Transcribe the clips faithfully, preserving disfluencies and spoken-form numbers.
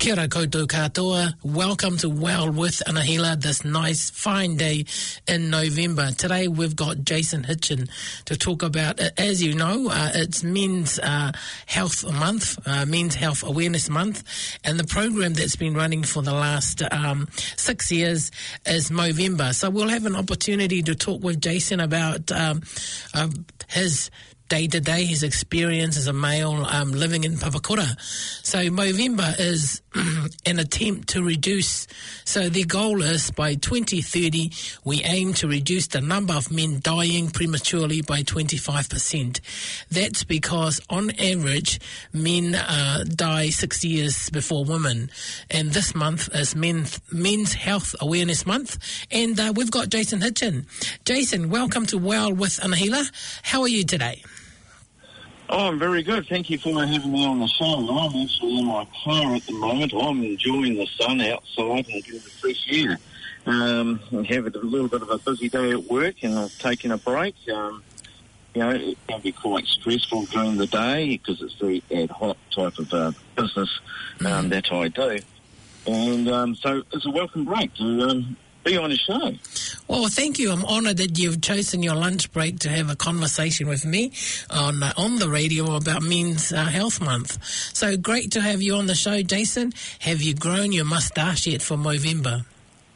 Kia ora koutou katoa. Welcome to Well with Anahila this nice fine day in November. Today we've got Jason Hitchin to talk about, as you know, uh, it's Men's uh, Health Month, uh, Men's Health Awareness Month, and the program that's been running for the last um, six years is Movember. So we'll have an opportunity to talk with Jason about um, uh, his day-to-day, his experience as a male um, living in Papakura. So Movember is an attempt to reduce, so their goal is by twenty thirty, we aim to reduce the number of men dying prematurely by twenty-five percent. That's because on average, men uh, die six years before women. And this month is men, Men's Health Awareness Month. And uh, we've got Jason Hitchin. Jason, welcome to Well with Anahila. How are you today? Oh, I'm very good. Thank you for having me on the show. I'm actually in my car at the moment. I'm enjoying the sun outside and getting the fresh air. Um, I'm having a little bit of a busy day at work and I've taken a break. Um, you know, it can be quite stressful during the day because it's the ad hoc type of uh, business um, mm-hmm. that I do. And um, so it's a welcome break to um, be on the show. Well, thank you. I'm honoured that you've chosen your lunch break to have a conversation with me on uh, on the radio about Men's uh, Health Month. So great to have you on the show, Jason. Have you grown your moustache yet for Movember?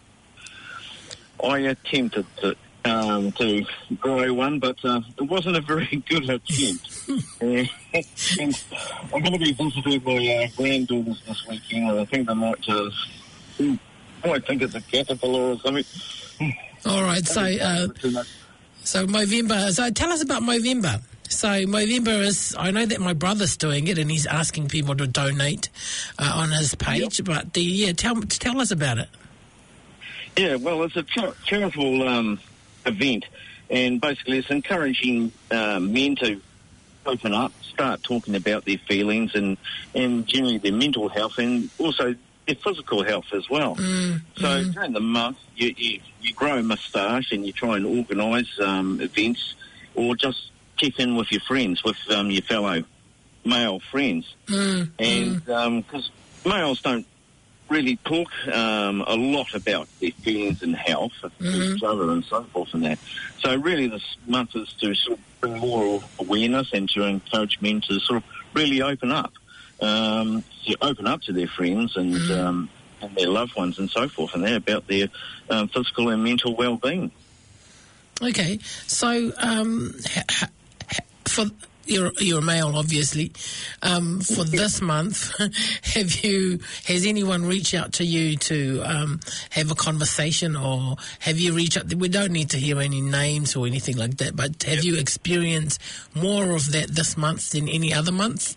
I attempted to, um, to grow one, but uh, it wasn't a very good attempt. uh, and I'm going to be visiting my uh, granddaughters this weekend, and I think they might just... Uh, I think it's a caterpillar or something. All right, so uh, so Movember. So tell us about Movember. So Movember is, I know that my brother's doing it and he's asking people to donate uh, on his page, yep. but the, yeah, tell tell us about it. Yeah, well, it's a char- charitable um, event, and basically it's encouraging uh, men to open up, start talking about their feelings and, and generally their mental health, and also their physical health as well. Mm, so mm. during the month, you, you, you grow a moustache and you try and organise um, events or just check in with your friends, with um, your fellow male friends. Mm, and because mm. um, males don't really talk um, a lot about their feelings and health mm-hmm. to each other and so forth and that. So really this month is to sort of bring more awareness and to encourage men to sort of really open up. Um, to open up to their friends and, mm. um, and their loved ones and so forth, and they're about their um, physical and mental well-being. Okay, so um, ha- ha- for you're you're a male, obviously. Um, for this month, have you has anyone reached out to you to um, have a conversation, or have you reached out? We don't need to hear any names or anything like that, but have yep. you experienced more of that this month than any other month?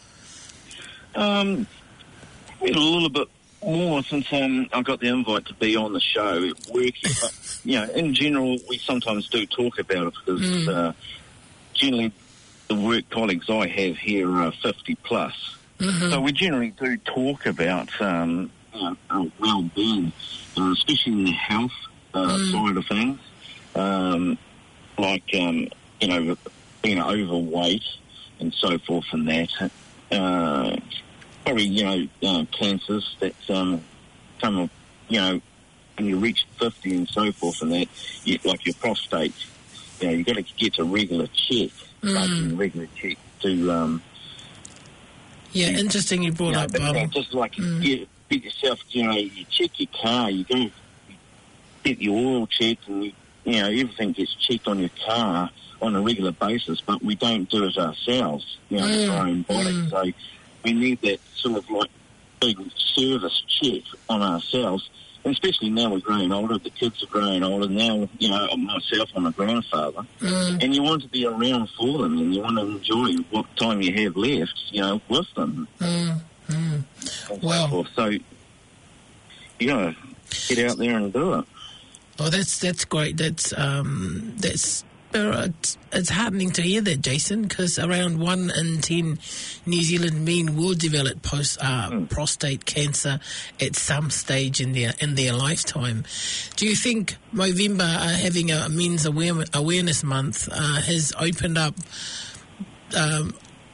Um, a little bit more since um, I got the invite to be on the show working. But, you know, in general, we sometimes do talk about it because mm. uh, generally the work colleagues I have here are fifty plus. Mm-hmm. So we generally do talk about um, you know, our well-being, uh, especially in the health uh, mm. side of things, um, like, um, you know, being overweight and so forth and that. Uh, probably, you know, uh, cancers that um, come, you know, when you reach fifty and so forth and that, you, like your prostate, you know, you've got to get a regular check, mm. like a regular check to... Um, yeah, to, interesting you brought you know, up, but, Bob. You know, just like mm. you get yourself, you know, you check your car, you go get your oil checked and, you, you know, everything gets checked on your car on a regular basis, but we don't do it ourselves, you know, mm, our own body. Mm. So we need that sort of like big service check on ourselves, and especially now we're growing older, the kids are growing older now, you know, myself, I'm a grandfather, mm. and you want to be around for them and you want to enjoy what time you have left, you know, with them. Mm. Mm. And well, so forth. So you got to get out there and do it. Oh, that's that's great. That's um, that's uh, it's, it's heartening to hear that, Jason, because around one in ten New Zealand men will develop post uh, mm. prostate cancer at some stage in their in their lifetime. Do you think Movember uh, having a Men's aware- Awareness Month uh, has opened up um,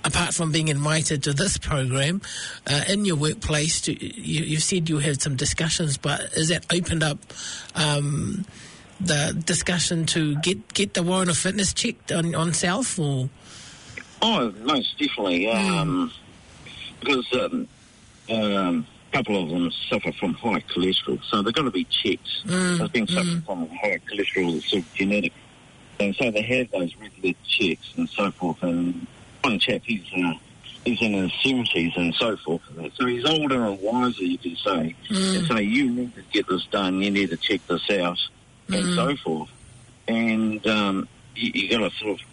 apart from being invited to this program, uh, in your workplace, to, you, you said you had some discussions, but is that opened up um, the discussion to get, get the Warrant of Fitness checked on, on self? Or? Oh, most definitely. Um, mm. Because um, um, a couple of them suffer from high cholesterol, so they've got to be checked. Mm. They've been suffering mm. from high cholesterol, it's sort of genetic. And so they have those regular checks and so forth. And one chap, he's uh, he's in his seventies and so forth. So he's older and wiser, you could say. Mm. And say, you need to get this done, you need to check this out, mm. and so forth. And um, you, you got to sort of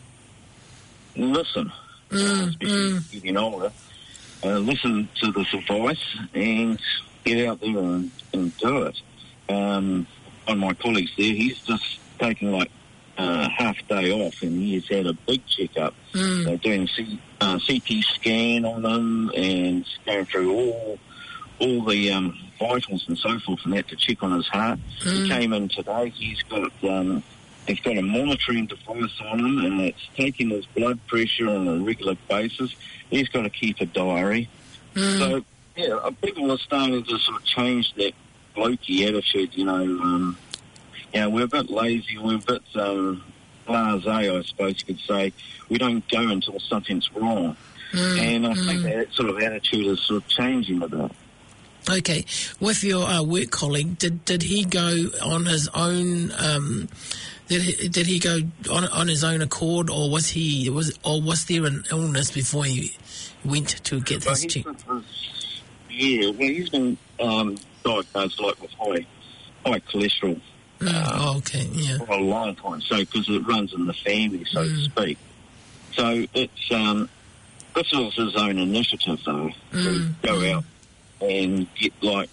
listen, mm. especially mm. getting older. Uh, listen to this advice and get out there and, and do it. Um, one of my colleagues there, he's just taken like Uh, half day off, and he's had a big checkup. Mm. They're doing C, uh, C T scan on him and going through all all the um, vitals and so forth, and that to check on his heart. Mm. He came in today. He's got um, he's got a monitoring device on him, and it's taking his blood pressure on a regular basis. He's got to keep a diary. Mm. So yeah, people are starting to sort of change that blokey attitude. You know. Um, Yeah, we're a bit lazy, we're a bit um, blasé, I suppose you could say. We don't go until something's wrong. Mm, and I mm. think that sort of attitude is sort of changing a bit. Okay. With your uh, work colleague, did did he go on his own, um, did he, did he go on on his own accord, or was he, was or was there an illness before he went to get well, this checked? Yeah, well, he's been um, diagnosed like with high, high cholesterol. Mm, um, oh, okay, yeah. For a long time, so because it runs in the family, so mm. to speak. So it's um, this was his own initiative, though, mm. to go mm. out and get like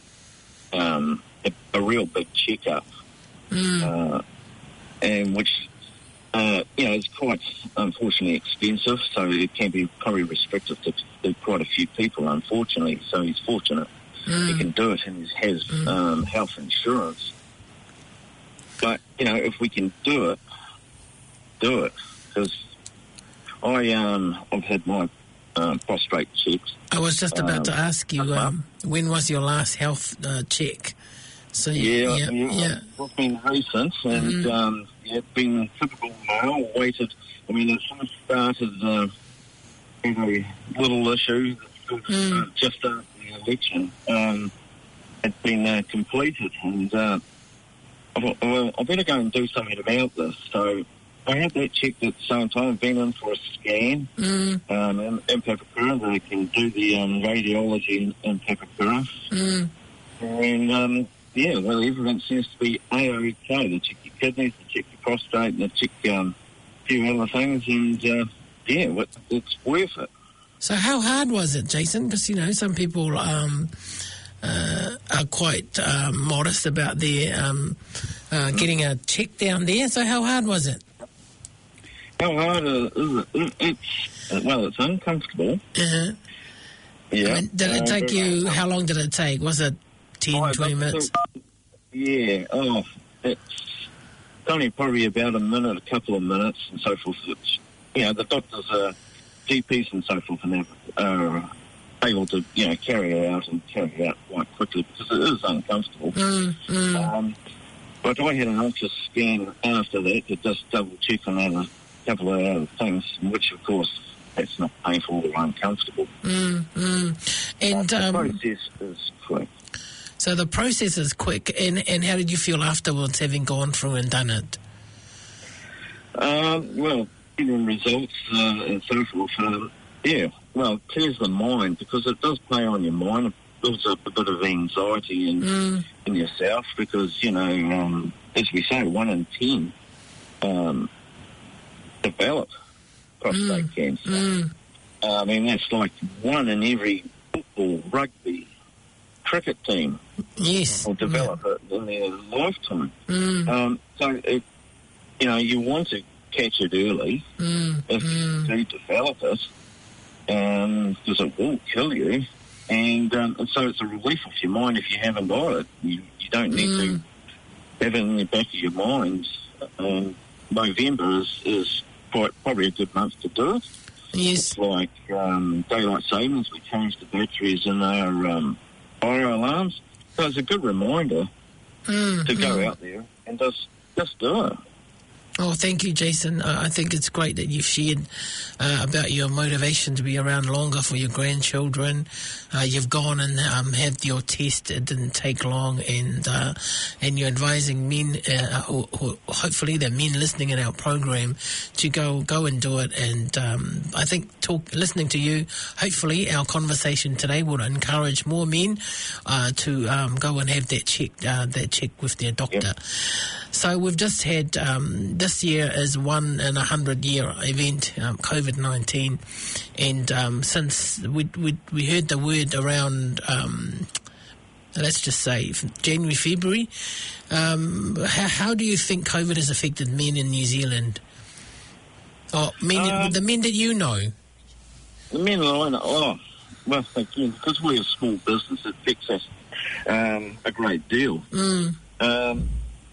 um, a, a real big checkup, mm. uh, and which uh, you know is quite unfortunately expensive. So it can be probably restrictive to, to quite a few people, unfortunately. So he's fortunate mm. he can do it, and he has mm. um, health insurance. But, you know, if we can do it, do it. Because I, um, I've had my um, prostate checked. I was just about um, to ask you, um, when was your last health uh, check? So you, yeah, yeah, yeah, yeah. It's been recent, and mm. um, yeah, it's been typical male, waited. I mean, it sort of started uh, with a little issue mm. uh, just after the election. Um, it's been uh, completed, and uh, I thought, well, I better go and do something about this. So I had that checked at the same time. I've been in for a scan mm. um, in, in Papakura. They can do the um, radiology in, in Papakura. Mm. And, um, yeah, well, everything seems to be A-OK. They check your kidneys, they check your prostate, they check um, a few other things. And, uh, yeah, it, it's worth it. So how hard was it, Jason? Because, you know, some people... Um Uh, are quite uh, modest about their um, uh, getting a check down there. So how hard was it? How hard is it? It's, well, it's uncomfortable. Uh-huh. Yeah. I mean, did it take uh, you, how long did it take? Was it ten, twenty minutes? Yeah. Oh, it's only probably about a minute, a couple of minutes and so forth. It's, you know, the doctors are G Ps and so forth, and they're uh, able to, you know, carry it out and carry it out quite quickly because it is uncomfortable. Mm, mm. Um, but I had an ultra scan after that to just double check on a couple of other things, which of course that's not painful or uncomfortable. Mm, mm. And uh, the um, process is quick. So the process is quick, and, and how did you feel afterwards, having gone through and done it? Um, well, getting results uh, and so forth. Um, yeah. Well, it clears the mind because it does play on your mind. It builds up a bit of anxiety in, mm. in yourself because, you know, um, as we say, one in ten um, develop prostate mm. cancer. Mm. Uh, I mean, that's like one in every football, rugby, cricket team yes. will develop yeah. it in their lifetime. Mm. Um, so, it, you know, you want to catch it early mm. if mm. you do develop it. Um, because it will kill you, and, um, and so it's a relief off your mind if you haven't got it. You, you don't need mm. to have it in the back of your mind. Um, November is, is quite probably a good month to do it. Yes. It's like um, daylight savings. We changed the batteries in our um, fire alarms. So it's a good reminder mm, to go mm. out there and just just do it. Oh, thank you, Jason. Uh, I think it's great that you've shared uh, about your motivation to be around longer for your grandchildren. Uh, you've gone and um, had your test. It didn't take long, and uh, and you're advising men, uh, who, who, hopefully they're men listening in our program, to go go and do it. And um, I think talk, listening to you, hopefully our conversation today will encourage more men uh, to um, go and have that check, uh, that check with their doctor. Yep. So we've just had, um, this year is one in a hundred year event, um, COVID nineteen. And um, since we, we we heard the word around, um, let's just say January, February, um, how, how do you think COVID has affected men in New Zealand? Oh, men, Uh, the men that you know. The men that I know, oh, well, again, because we're a small business, it affects us um, a great deal. Mm. Um,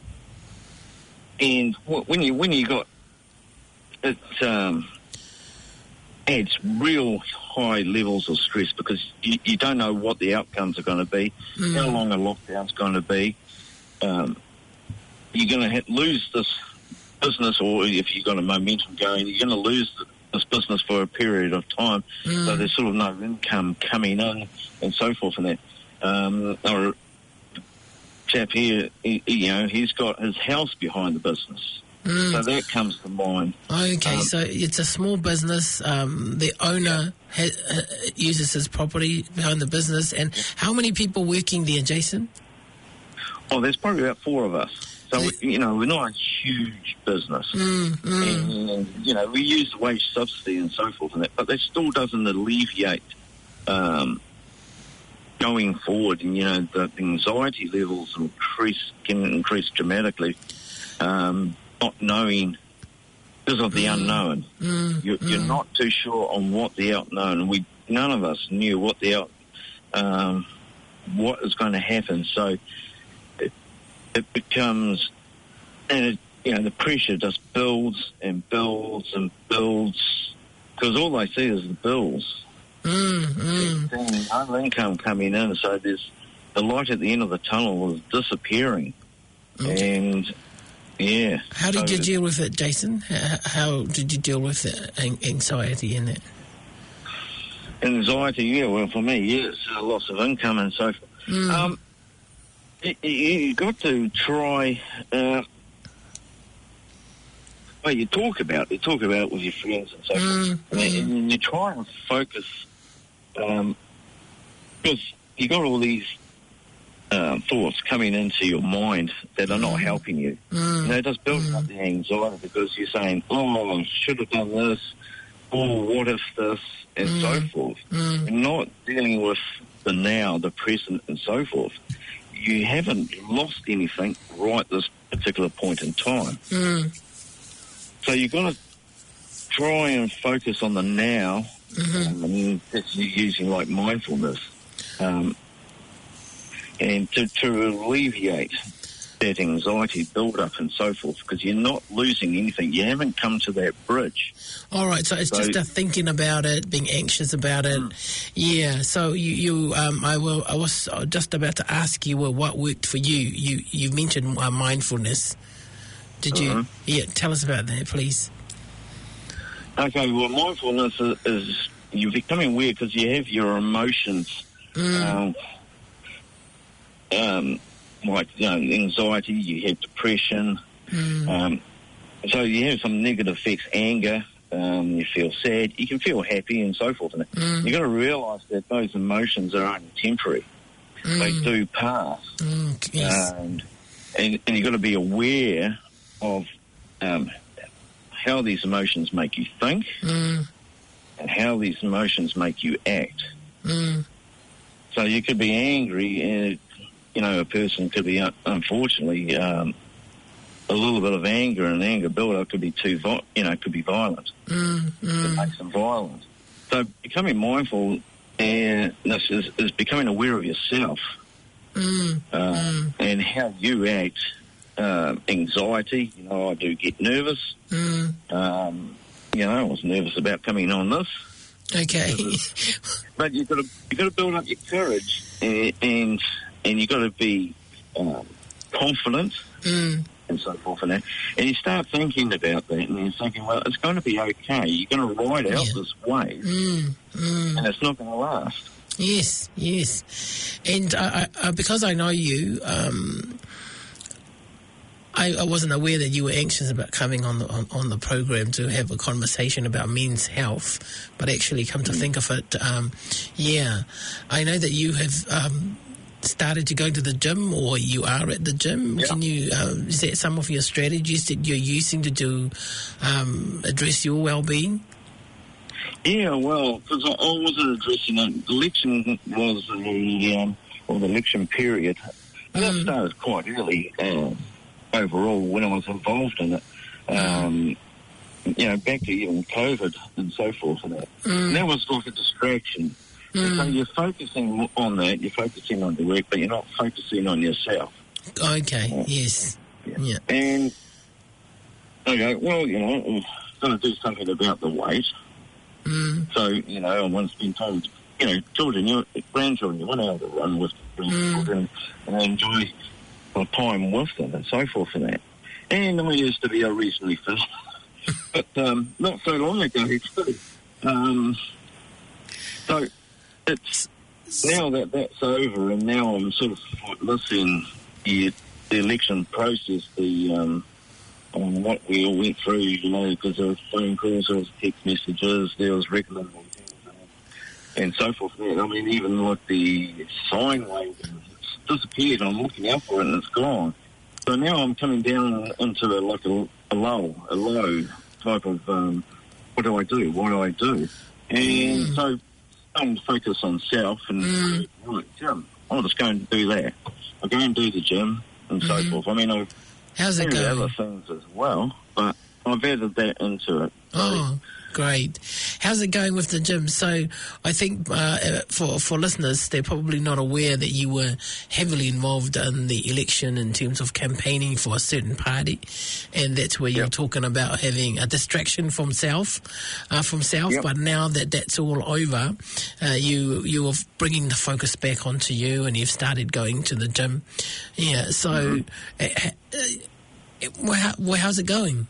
and wh- when you when you got it, um, adds real high levels of stress because you, you don't know what the outcomes are going to be, Mm. how long a lockdown's going to be. Um, you're going to ha- lose this business, or if you've got a momentum going, you're going to lose the, this business for a period of time. Mm. So there's sort of no income coming in and so forth and that. Um, or chap here, he, you know, he's got his house behind the business. Mm. So that comes to mind. Okay, Um, so it's a small business. Um, the owner ha- uh, uses his property behind the business. And how many people working there, Jason? Oh, there's probably about four of us. So, So- we, you know, we're not a huge business. Mm, mm, And, you know, we use the wage subsidy and so forth and that, but that still doesn't alleviate um, going forward. And, you know, the anxiety levels increase, can increase dramatically, um, not knowing because of the unknown. mm, You're, you're mm. not too sure on what the unknown. We none of us knew what the out, um, what is going to happen. So it, it becomes, and it, you know, the pressure just builds and builds and builds because all they see is the bills. Mm, mm. There's no income coming in, so there's the light at the end of the tunnel is disappearing, Okay. and yeah. How did so you deal with it, Jason? How, how did you deal with the an- anxiety in it? Anxiety, yeah, well, for me, yeah, it's a loss of income and so forth. Mm. Um, you, you got to try, uh, well, you talk about it, you talk about it with your friends and so Mm, forth, and, mm. and you try and focus, um, because you got all these um, thoughts coming into your mind that are not helping you. Mm. You know, just building up the anxiety because you're saying, oh, I should have done this, or what if this, and Mm. so forth. Mm. And not dealing with the now, the present, and so forth. You haven't lost anything right this particular point in time. Mm. So you've got to try and focus on the now, Mhm. um, and that's using like mindfulness, um, and to, to alleviate that anxiety build-up and so forth, because you're not losing anything. You haven't come to that bridge. All right, so it's So- just a thinking about it, being anxious about it. Yeah. So you, you um, I will. I was just about to ask you, well, what worked for you? You, you mentioned uh, mindfulness. Did you? Uh-huh. Yeah. Tell us about that, please. Okay, well, mindfulness is, is you're becoming aware because you have your emotions, Mm. um, um, like you know, anxiety, you have depression, Mm. um, so you have some negative effects, anger, um, you feel sad, you can feel happy and so forth. And Mm. you've got to realise that those emotions are only temporary. They Mm. do pass. Mm. Yes. And, and, and you've got to be aware of um, how these emotions make you think Mm. and how these emotions make you act. Mm. So you could be angry and, you know, a person could be, uh, unfortunately, um, a little bit of anger and anger build-up could be too, vi- you know, could be violent. Mm. It Mm. makes them violent. So becoming mindful and this is, is becoming aware of yourself Mm. uh, Mm. and how you act. Uh, anxiety, you know, I do get nervous. Mm. Um, you know, I was nervous about coming on this. Okay. But you've got to you've got to build up your courage, and and, and you've got to be um, confident Mm. and so forth and that. And you start thinking about that, and you're thinking, well, it's going to be okay. You're going to ride out Yeah. this wave, Mm. Mm. and it's not going to last. Yes, yes. And I, I, I, because I know you, um, I, I wasn't aware that you were anxious about coming on the on, on the program to have a conversation about men's health, but actually come to think of it, um, yeah, I know that you have um, started to go to the gym, or you are at the gym. Yeah. Can you, uh, is that some of your strategies that you're using to do, um, address your well-being? Yeah, well, because I, I wasn't addressing it. The election was the, um, or the election period. And that Mm. started quite early uh, overall when I was involved in it. Um, you know, back to even COVID and so forth and that. Mm. And that was like a distraction. And so you're focusing on that, you're focusing on the work, but you're not focusing on yourself. Okay, Yeah. yes. Yeah. Yeah. And, okay, well, you know, I'm going to do something about the weight. Mm. So, you know, I once been told, you know, children, your grandchildren, you want to have a run with grandchildren mm. and enjoy the time with them and so forth and that. And I used to be a reasonably fit, but um, not so long ago, too. Um, so it's now that that's over, and now I'm sort of listening to the election process, the um, on what we all went through, you know, because there was phone calls, there was text messages, there was regular meetings, and, and so forth. I mean, even like the sine wave, it's disappeared. I'm looking out for it, and it's gone. So now I'm coming down into a, like a, a low, a low type of um, what do I do? What do I do? And mm. so I'm focused on self and mm. right, gym. I'll just go and do that. I'll go and do the gym and mm-hmm. so forth. I mean, I've How's it going? other things as well, but I've added that into it. So. Oh, great. How's it going with the gym? So I think uh, for for listeners, they're probably not aware that you were heavily involved in the election in terms of campaigning for a certain party, and that's where you're yep. talking about having a distraction from self, uh, from self. Yep. But now that that's all over, uh, you you are bringing the focus back onto you, and you've started going to the gym. Yeah. So, mm-hmm. uh, uh, well, well, how's it going?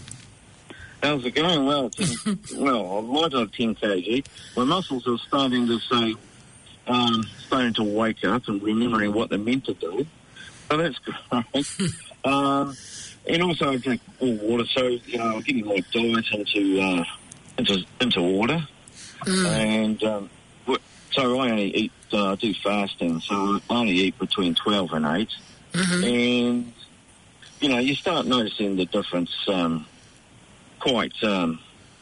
How's it going? Well, ten, well, I'm right on ten kilograms. My muscles are starting to say, um, starting to wake up and remembering what they're meant to do. So that's great. um, and also I drink all water, so you know I'm getting my diet into uh, into into water. Mm. And um, so I only eat. Uh, I do fasting, so I only eat between twelve and eight. Mm-hmm. And you know, you start noticing the difference. Um, Quite, um,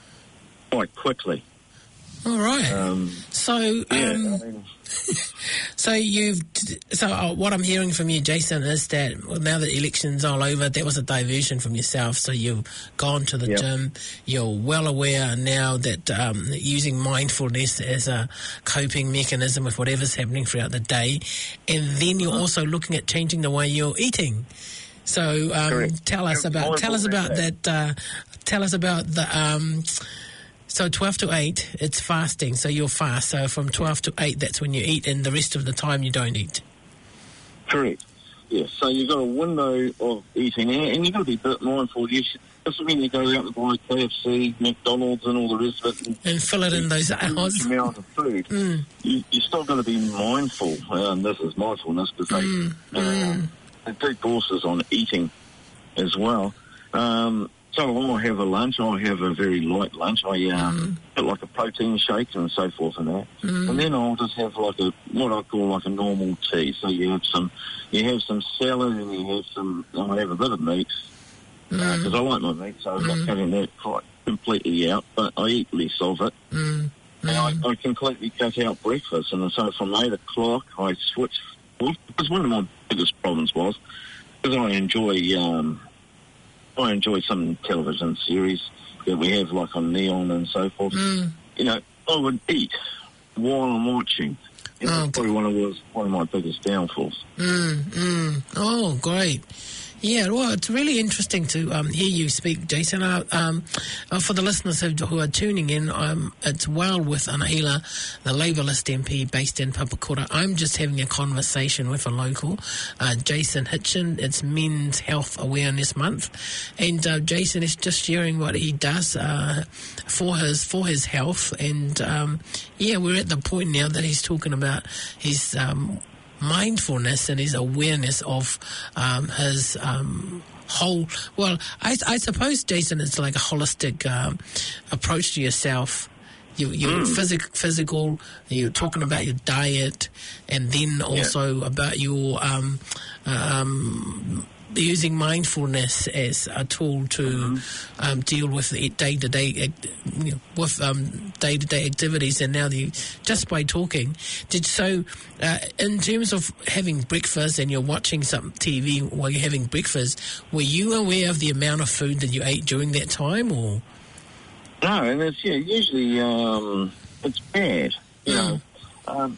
quite quickly. All right. Um, so, um, yeah, I mean, so you've. So uh, what I'm hearing from you, Jason, is that well, now that the election's all over, that was a diversion from yourself. So you've gone to the yep. gym. You're well aware now that um, using mindfulness as a coping mechanism with whatever's happening throughout the day, and then you're uh-huh. also looking at changing the way you're eating. So um, tell us about tell us about that. Uh, tell us about the. Um, so twelve to eight, it's fasting. So you'll fast. So from twelve to eight, that's when you eat, and the rest of the time you don't eat. Correct. Yes. So you've got a window of eating, and you've got to be a bit mindful. You should, doesn't mean you go out and buy K F C, McDonald's, and all the rest of it, and, and fill it in those hours. Amount of food. Mm. You, you're still going to be mindful. Um, this is mindfulness because they. Mm. Uh, mm. They do courses on eating as well. Um, so I'll have a lunch. I'll have a very light lunch. I um, mm. get like a protein shake and so forth and that. Mm. And then I'll just have like a what I call like a normal tea. So you have some, you have some salad and you have some. I'll have a bit of meat because mm. uh, I like my meat, so I'm mm. not cutting that quite completely out. But I eat less of it. Mm. And mm. I, I completely cut out breakfast. And so from eight o'clock, I switch. Because one of my biggest problems was because I enjoy um, I enjoy some television series that we have like on Neon and so forth. Mm. You know, I would eat while I'm watching. And oh, that's probably one of was one of my biggest downfalls. Mm, mm. Oh, great! Yeah, well, it's really interesting to um, hear you speak, Jason. Uh, um, uh, for the listeners who, who are tuning in, um, it's Well with Anahila, the Labourist M P based in Papakura. I'm just having a conversation with a local, uh, Jason Hitchin. It's Men's Health Awareness Month, and uh, Jason is just sharing what he does uh, for his for his health. And um, yeah, we're at the point now that he's talking about his Um, mindfulness and his awareness of um, his um, whole, well, I, I suppose, Jason, it's like a holistic um, approach to yourself. You, you're mm. physic, physical, you're talking about your diet, and then also yeah. about your um, um, using mindfulness as a tool to mm-hmm. um, deal with the day-to-day you know, with um, day-to-day activities. And now the just by talking, did so uh, in terms of having breakfast and you're watching some T V while you're having breakfast, were you aware of the amount of food that you ate during that time, or? No, and it's yeah, usually um, it's bad. You mm. know, um,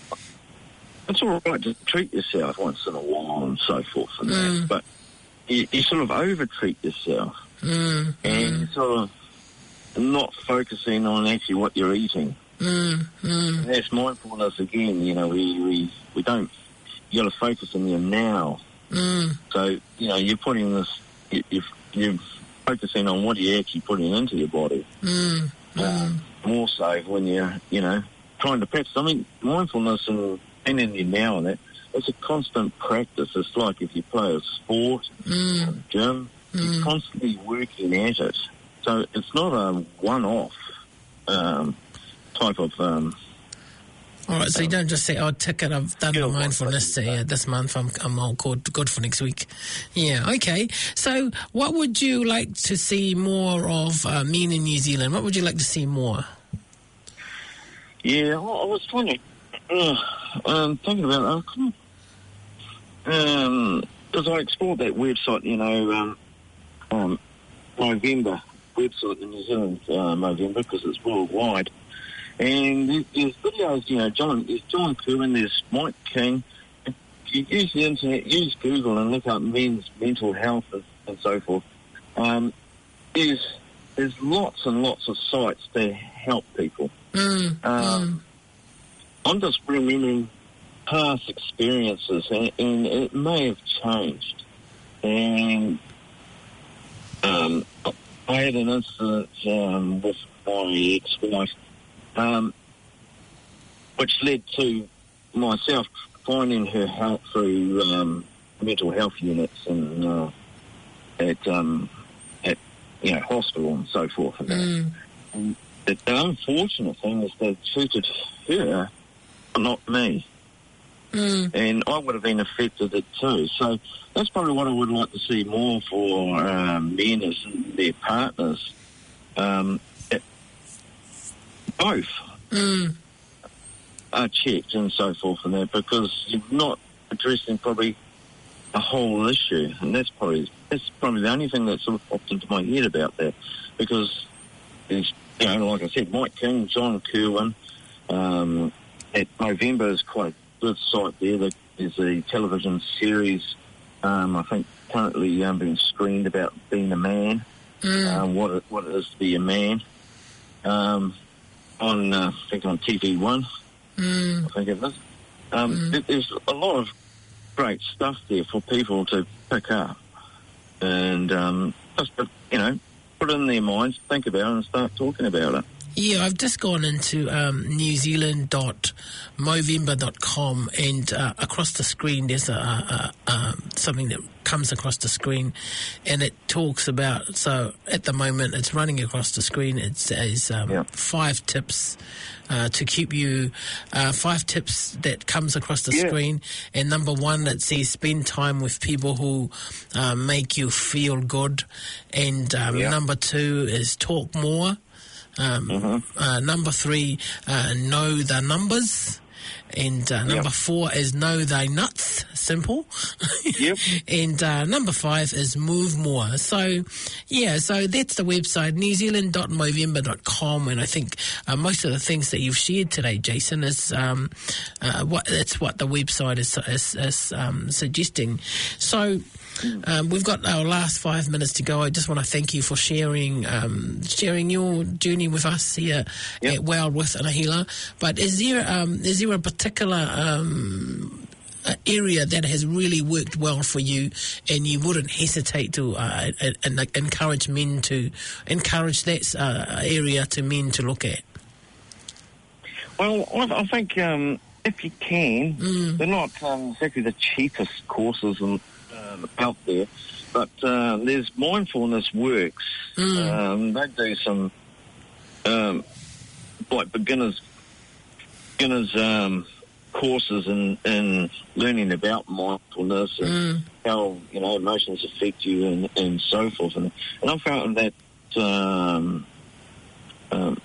it's all right to treat yourself once in a while and so forth and mm. that, but you, you sort of over-treat yourself mm. and mm. you're sort of not focusing on actually what you're eating. Mm. Mm. And that's mindfulness again, you know, we, we, we don't, you got to focus on your now. Mm. So, you know, you're putting this, you, you're, you're focusing on what you're actually putting into your body. Mm. Uh, mm. More so when you're, you know, trying to practice. I mean, mindfulness and and in your now and that, it's a constant practice. It's like if you play a sport, mm. or a gym, mm. you're constantly working at it. So it's not a one-off um, type of... Um, all right, so um, you don't just say, oh, ticket, I've done my mindfulness uh, this month, I'm, I'm all good, good for next week. Yeah, okay. So what would you like to see more of uh, Men in New Zealand? What would you like to see more? Yeah, I was trying to... Uh, um, thinking about it, um, because I explored that website, you know, um, um, Movember website in New Zealand, uh, Movember, because it's worldwide. And there's, there's videos, you know, John, there's John Kerwin, there's Mike King. If you use the internet, use Google and look up men's mental health and, and so forth. Um, there's there's lots and lots of sites to help people. Mm, um, mm. I'm just remembering past experiences, and, and it may have changed. And um, I had an incident um, with my ex-wife, um, which led to myself finding her help through um, mental health units and uh, at um, at you know hospital and so forth. And, mm. and the, the unfortunate thing is they treated her, not me. Mm. And I would have been affected it too. So that's probably what I would like to see more for um, men as their partners. Um, it, both mm. are checked and so forth and that, because you're not addressing probably a whole issue. And that's probably that's probably the only thing that sort of popped into my head about that. Because, there's, you know, like I said, Mike King, John Kerwin, um, at Movember is quite a good site there. There's a television series, um, I think, currently um, being screened about being a man, mm. um, what it, what it is to be a man, um, on, uh, I think on T V one, mm. I think it is. Um, mm. There's a lot of great stuff there for people to pick up and um, just, you know, put it in their minds, think about it and start talking about it. Yeah, I've just gone into um, new zealand dot movember dot com, and uh, across the screen there's a, a, a, um, something that comes across the screen, and it talks about, so at the moment it's running across the screen, it says um, yeah. five tips uh, to keep you, uh, five tips that comes across the yeah. screen, and number one it says spend time with people who uh, make you feel good, and um, yeah. number two is talk more. Um, mm-hmm. uh, number three, uh, know the numbers. And uh, number yep. four is know thy nuts. Simple. Yep. And uh, number five is move more. So, yeah, so that's the website, new zealand dot movember dot com. And I think uh, most of the things that you've shared today, Jason, is um, uh, what that's what the website is, is, is um, suggesting. So, um, we've got our last five minutes to go. I just want to thank you for sharing um, sharing your journey with us here yep. at Well with Anahila. But is there um, is there a particular um, area that has really worked well for you, and you wouldn't hesitate to uh, and, and encourage men to encourage that uh, area to men to look at? Well, I, I think um, if you can, mm. they're not um, exactly the cheapest courses in, um, out there, but uh, there's Mindfulness Works. Mm. Um, they do some um, like beginners beginners um, courses in, in learning about mindfulness and mm. how, you know, emotions affect you and, and so forth. And, and I found that um, um,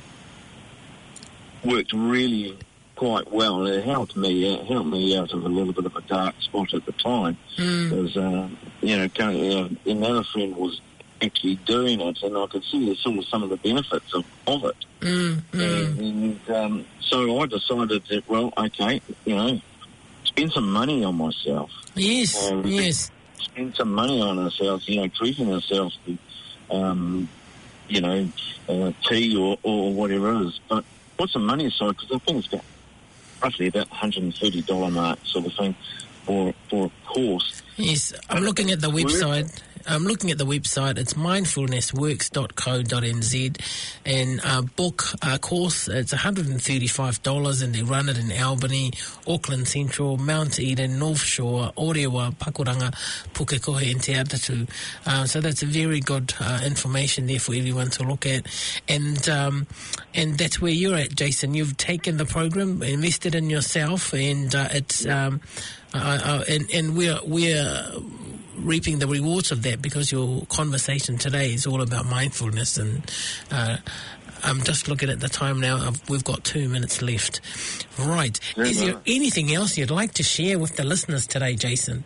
worked really quite well. It helped me it helped me out of a little bit of a dark spot at the time. Mm. Because, uh, you know, kind of, uh, another friend was actually doing it, and I could see some, some of the benefits of, of it. Mm, mm. And um, so I decided that, well, okay, you know, spend some money on myself. Yes, um, yes. Spend some money on ourselves, you know, treating ourselves to, um, you know, uh, tea or, or whatever it is. But put some money aside, because I think it's got roughly about one hundred thirty dollars mark sort of thing for, for a course. Yes, I'm looking at the website. I'm looking at the website. It's mindfulness works dot co dot n z, and uh, book a course. It's one hundred thirty-five dollars, and they run it in Albany, Auckland Central, Mount Eden, North Shore, Orewa, Pakuranga, Pukekohe, and Te Atatu. Uh, so that's a very good uh, information there for everyone to look at, and um, and that's where you're at, Jason. You've taken the program, invested in yourself, and uh, it's um, uh, uh, and and we're we're. reaping the rewards of that, because your conversation today is all about mindfulness. And uh, I'm just looking at the time now. I've, we've got two minutes left. Right. Yeah, is there no. anything else you'd like to share with the listeners today, Jason?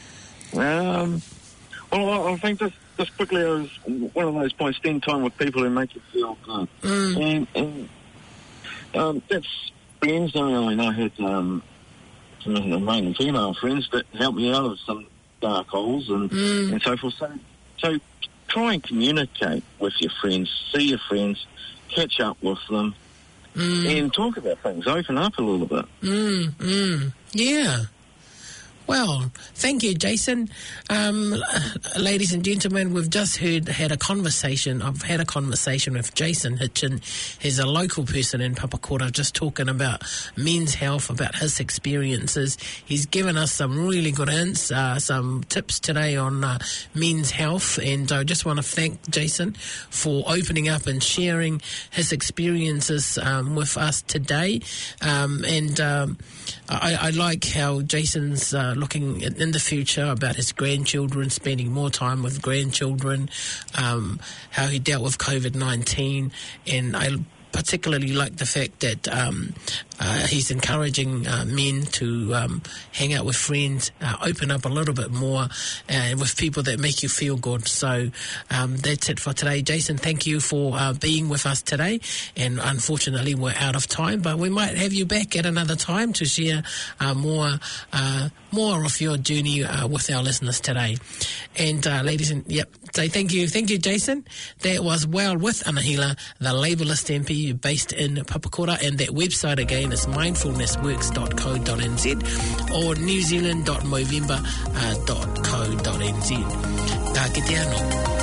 Um, well, I think just, just quickly, I was one of those points, spend time with people who make you feel good. Mm. And, and um, that's friends. I mean, I had um, some male and female friends that helped me out of some dark holes and, mm. and so forth. So, so try and communicate with your friends, see your friends, catch up with them, mm. and talk about things. Open up a little bit. Mm, mm. Yeah. Well, thank you, Jason. Um, ladies and gentlemen, we've just heard had a conversation. I've had a conversation with Jason Hitchin. He's a local person in Papakura, just talking about men's health, about his experiences. He's given us some really good hints, uh, some tips today on uh, men's health, and I just want to thank Jason for opening up and sharing his experiences um, with us today. Um, and um, I, I like how Jason's uh, looking in the future about his grandchildren, spending more time with grandchildren, um, how he dealt with COVID nineteen, and I particularly like the fact that um, uh, he's encouraging uh, men to um, hang out with friends, uh, open up a little bit more uh, with people that make you feel good. So um, that's it for today. Jason, thank you for uh, being with us today, and unfortunately we're out of time, but we might have you back at another time to share uh, more uh, more of your journey uh, with our listeners today. And uh, ladies and yep, so thank you, thank you, Jason. That was Well with Anahila, the Labourist M P based in Papakura, and that website again is mindfulness works dot co dot n z or new zealand dot movember dot co dot n z. Tā ki te anō.